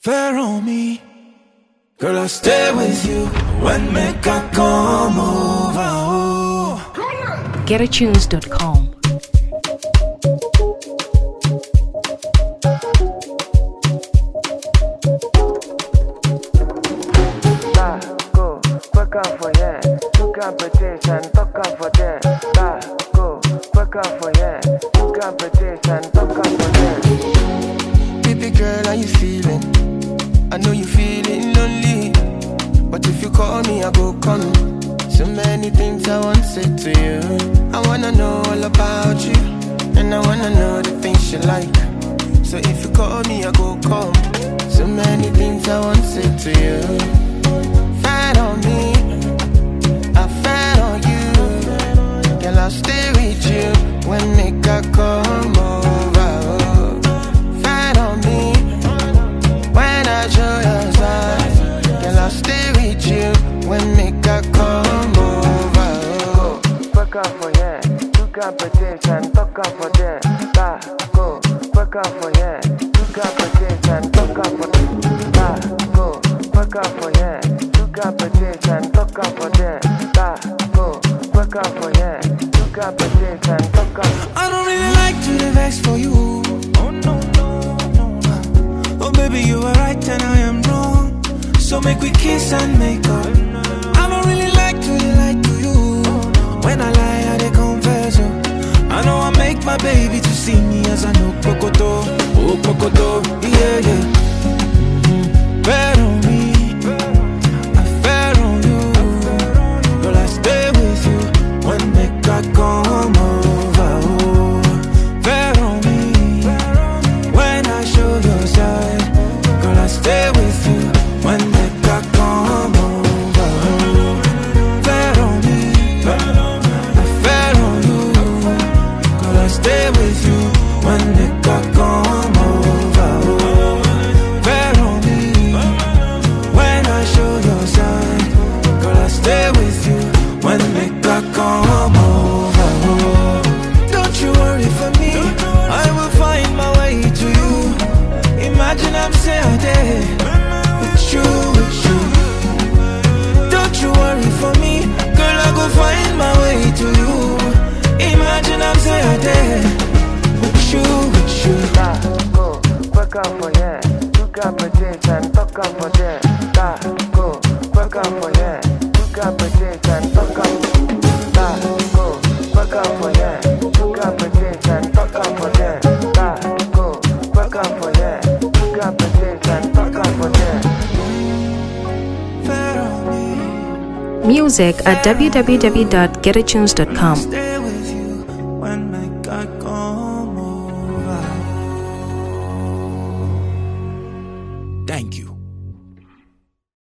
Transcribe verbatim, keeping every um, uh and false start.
fair on me. Girl, I'll stay with you when make I come over. Oh. get a tunes dot com. Go, work out for yeah. You can protect and talk out for there. Go, work out for yeah. You can protect and talk out for there. Baby girl, how you feeling? I know you feeling lonely, but if you call me, I go come. So many things I want to say to you. I wanna know all about you, and I wanna know the things you like. So if you call me, I go come. So many things I want to say to you. Fat on me, I fat on you. Girl, I'll stay with you when make I come over. Fat on me, when I show your side. Girl, I'll stay with you when make I come over. Go, work out for yeah. You can protect and talk out for there. Go, work out for yeah. You can protect and talk out for there. Go, work out for yeah. You can protect and talk out for there. Go, work out for yeah. You can protect and talk out. I don't really like to the vex for you. Oh no, no, no. Oh baby, you are right and I am wrong. So make we kiss and make up. I don't really like to lie to you. When I lie, I dey confess. Oh. I know I make my baby to see me as I know Pokoto. Oh Pokoto, yeah, yeah. Mm-hmm. Bet on me, I fair on you. Girl, I stay with you when make I come over. Oh, fair on me, when I show your side. Girl, I stay with you when make I come over. Oh, fair on me, I fair on you. Girl, I stay with you when make I come over. Oh, fair on me, when I show your side. Girl, I stay with you when make I come over. Oh, don't you worry for me, I will find my way to you. Imagine I'm saying there with you, with you. Don't you worry for me, girl, I go find my way to you. Imagine I'm saying there with you, with you. Go, work out for yeah. You can protect and talk out for there. Go, work out for yeah. You can protect and talk out. Go, work out for yeah. You can protect and talk out for there. Go, work out for yeah. You can protect and talk out for there. Fair on me. Music at w w w dot get a tunes dot com. Stay with you when make I come over. Thank you.